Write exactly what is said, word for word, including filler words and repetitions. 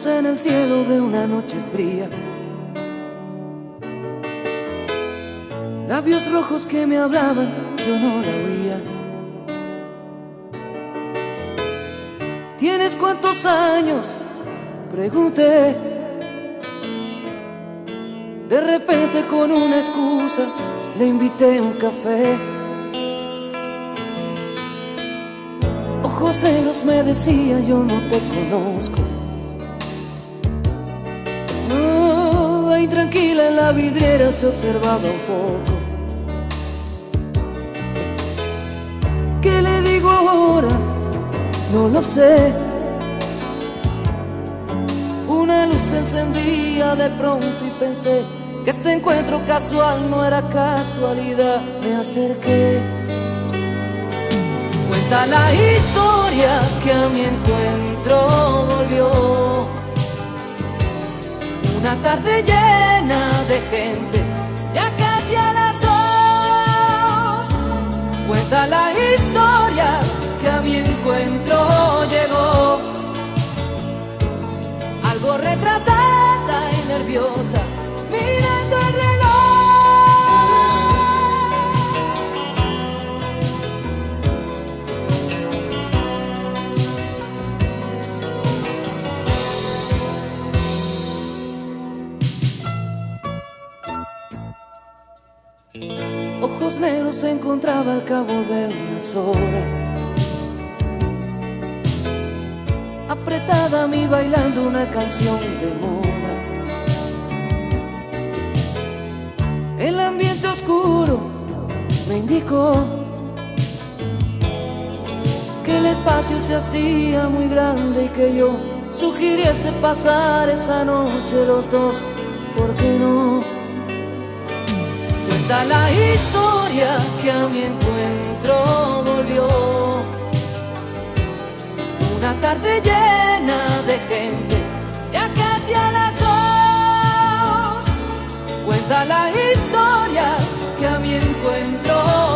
en el cielo de una noche fría. Labios rojos que me hablaban, yo no la oía. ¿Tienes cuántos años?, pregunté. De repente con una excusa le invité a un café. Ojos negros me decía, yo no te conozco. No, ahí tranquila en la vidriera se observaba un poco. ¿Qué le digo ahora? No lo sé. Una luz se encendía de pronto y pensé que este encuentro casual no era casualidad. Me acerqué. Cuenta la historia que a mi encuentro volvió. Una tarde llena de gente, ya casi a las dos. Cuenta la historia que a mi encuentro llegó. Algo retrasada y nerviosa, mirando el reloj. Ojos negros se encontraba al cabo de unas horas, apretada a mí bailando una canción de moda. El ambiente oscuro me indicó que el espacio se hacía muy grande y que yo sugiriese pasar esa noche los dos, ¿por qué no? Cuenta la historia que a mi encuentro volvió. Una tarde llena de gente, ya casi a las dos. Cuenta la historia que a mi encuentro